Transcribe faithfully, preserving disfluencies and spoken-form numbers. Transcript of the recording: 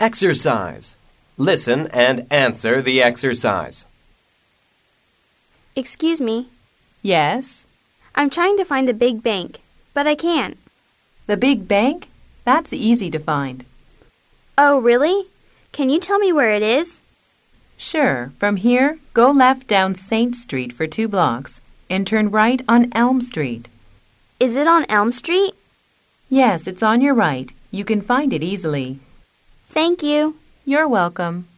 Exercise. Listen and answer the exercise. Excuse me. Yes? I'm trying to find the big bank, but I can't. The big bank? That's easy to find. Oh, really? Can you tell me where it is? Sure. From here, go left down Saint Street for two blocks and turn right on Elm Street. Is it on Elm Street? Yes, it's on your right. You can find it easily. Thank you. You're welcome.